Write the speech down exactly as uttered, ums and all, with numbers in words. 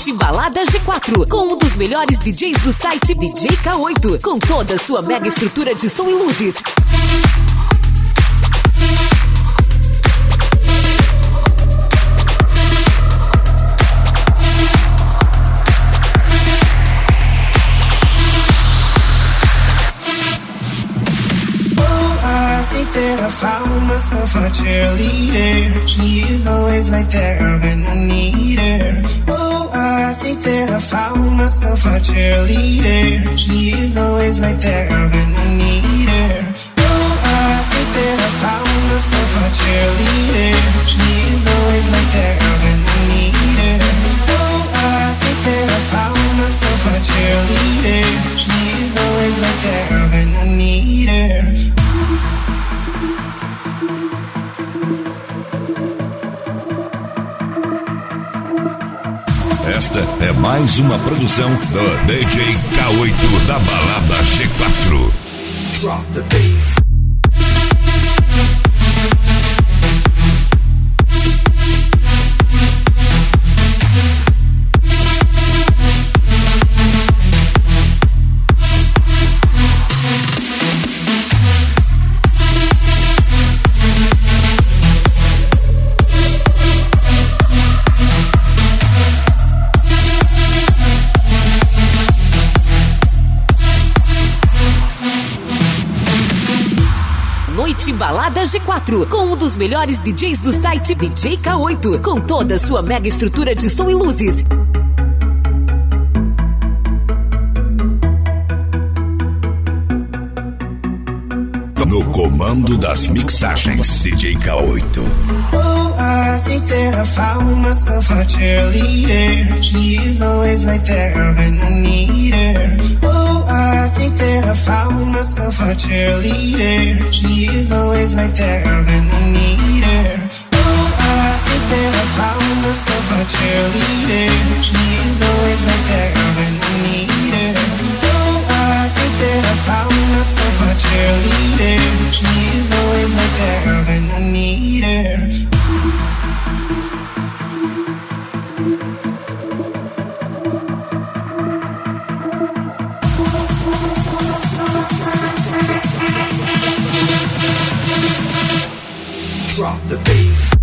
Noite Balada G quatro, com um dos melhores D Js do site D J K oito, com toda a sua mega estrutura de som e luzes. That I found myself a cheerleader. She is always right there when I need her. Oh, I think that I found myself a cheerleader. She is always right there when I need her. Oh, I think that I found myself a cheerleader. She is always right there when I need her. Oh, I think that I found myself a cheerleader. She is always right there when I need her. Esta é mais uma produção do D J K oito da Balada G quatro. Drop the bass. Noite Balada G quatro, com um dos melhores D Js do site D J K oito, com toda a sua mega estrutura de som e luzes. No comando das mixagens, D J K oito. Oh, I think that I found myself a cheerleader. She is always right there when I need her. Oh, I think that I found myself a cheerleader. She is always right there when I need her. Oh, I think that I found myself a cheerleader. She is always right there when I need her. Oh, I think that I found myself a cheerleader. She is always right there when I need her. Drop the bass.